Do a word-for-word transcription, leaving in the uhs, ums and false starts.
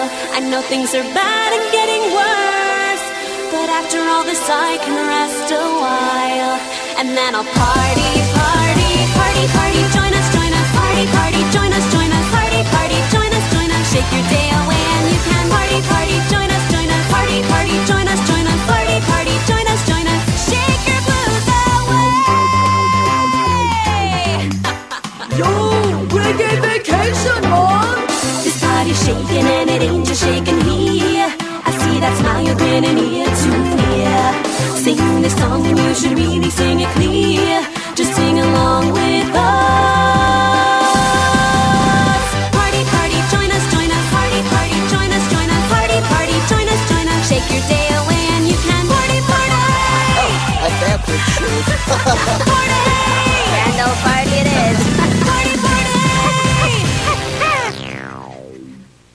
I know things are bad and getting worse, but after all this I can rest a while. And then I'll party, party, party, party. Join us, join us, party, party. Join us, join us, party, party. Join us, join us. Shake your day away and you can party, party. Join us, join us, party, party. Join us, join us, party, party. Join us, join us. Shake your blues away. Yo, reggae vacation, man! This party's shaking and it ain't just shaking here. I see that smile you're grinning ear to ear. Sing this song and you should really sing it clear. Just sing along with us. Party, party, join us, join us. Party, party, join us, join us. Party, party, join us, join us. Shake your day away and you can party, party. Oh, I bet the truth.